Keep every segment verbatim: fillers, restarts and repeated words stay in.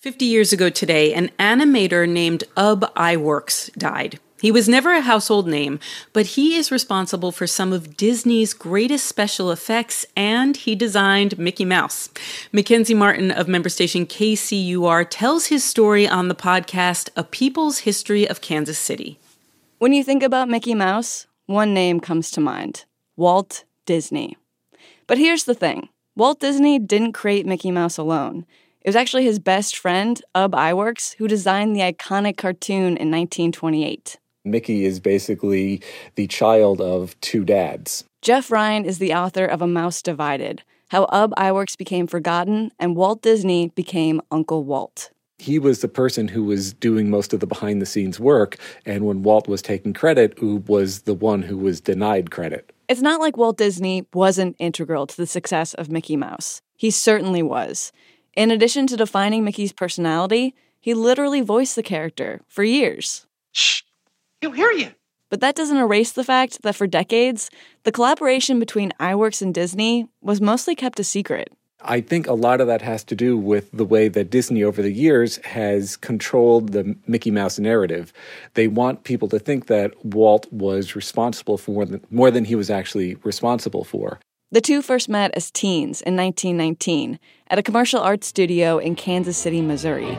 fifty years ago today, an animator named Ub Iwerks died. He was never a household name, but he is responsible for some of Disney's greatest special effects, and he designed Mickey Mouse. Mackenzie Martin of member station K C U R tells his story on the podcast A People's History of Kansas City. When you think about Mickey Mouse, one name comes to mind: Walt Disney. But here's the thing. Walt Disney didn't create Mickey Mouse alone. It was actually his best friend, Ub Iwerks, who designed the iconic cartoon in nineteen twenty-eight. Mickey is basically the child of two dads. Jeff Ryan is the author of A Mouse Divided, How Ub Iwerks Became Forgotten and Walt Disney Became Uncle Walt. He was the person who was doing most of the behind-the-scenes work, and when Walt was taking credit, Ub was the one who was denied credit. It's not like Walt Disney wasn't integral to the success of Mickey Mouse. He certainly was. In addition to defining Mickey's personality, he literally voiced the character for years. Shh! He'll hear you! But that doesn't erase the fact that for decades, the collaboration between Iwerks and Disney was mostly kept a secret. I think a lot of that has to do with the way that Disney over the years has controlled the Mickey Mouse narrative. They want people to think that Walt was responsible for more than, more than he was actually responsible for. The two first met as teens in nineteen nineteen at a commercial arts studio in Kansas City, Missouri.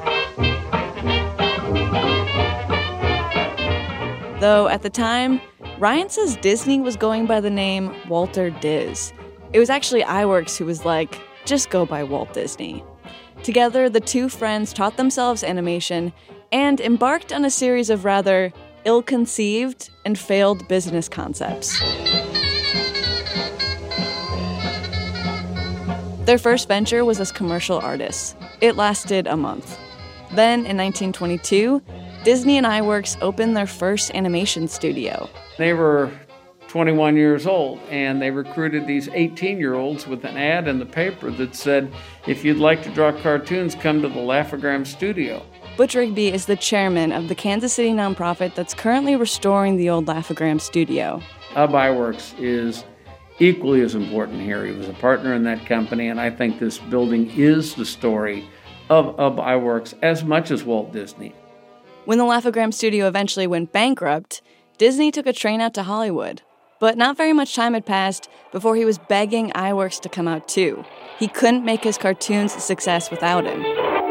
Though at the time, Ryan says Disney was going by the name Walter Diz. It was actually Iwerks who was like, just go by Walt Disney. Together, the two friends taught themselves animation and embarked on a series of rather ill-conceived and failed business concepts. Their first venture was as commercial artists. It lasted a month. Then, in nineteen twenty-two, Disney and Iwerks opened their first animation studio. They were twenty-one years old, and they recruited these eighteen-year-olds with an ad in the paper that said, if you'd like to draw cartoons, come to the Laugh-O-Gram studio. Butch Rigby is the chairman of the Kansas City nonprofit that's currently restoring the old Laugh-O-Gram studio. Ub Iwerks is equally as important here. He was a partner in that company, and I think this building is the story of Ub Iwerks as much as Walt Disney. When the Laugh-O-Gram studio eventually went bankrupt, Disney took a train out to Hollywood. But not very much time had passed before he was begging Iwerks to come out too. He couldn't make his cartoons a success without him.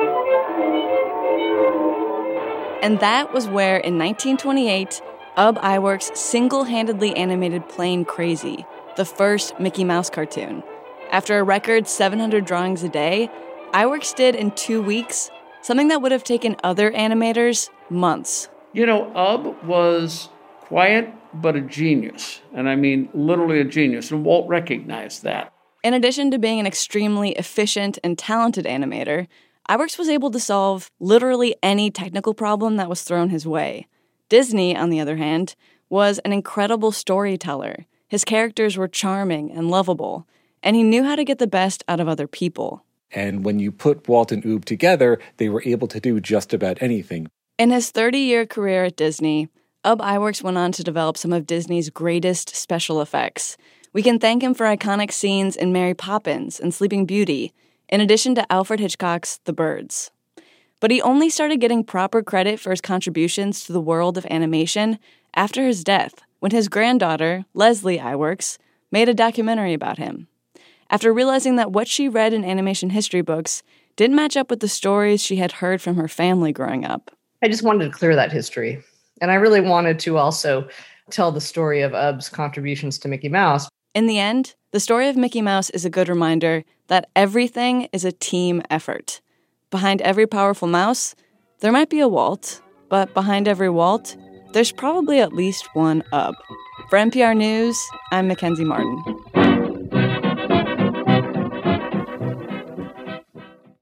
And that was where, in nineteen twenty-eight, Ub Iwerks single-handedly animated Plane Crazy, the first Mickey Mouse cartoon. After a record seven hundred drawings a day, Iwerks did in two weeks something that would have taken other animators months. You know, Ub was quiet, but a genius. And I mean, literally a genius. And Walt recognized that. In addition to being an extremely efficient and talented animator, Iwerks was able to solve literally any technical problem that was thrown his way. Disney, on the other hand, was an incredible storyteller. His characters were charming and lovable, and he knew how to get the best out of other people. And when you put Walt and Ub together, they were able to do just about anything. In his thirty-year career at Disney, Ub Iwerks went on to develop some of Disney's greatest special effects. We can thank him for iconic scenes in Mary Poppins and Sleeping Beauty, in addition to Alfred Hitchcock's The Birds. But he only started getting proper credit for his contributions to the world of animation after his death, when his granddaughter, Leslie Iwerks, made a documentary about him. After realizing that what she read in animation history books didn't match up with the stories she had heard from her family growing up. I just wanted to clear that history. And I really wanted to also tell the story of Ub's contributions to Mickey Mouse. In the end, the story of Mickey Mouse is a good reminder that everything is a team effort. Behind every powerful mouse, there might be a Walt, but behind every Walt, there's probably at least one Ub. For N P R News, I'm Mackenzie Martin.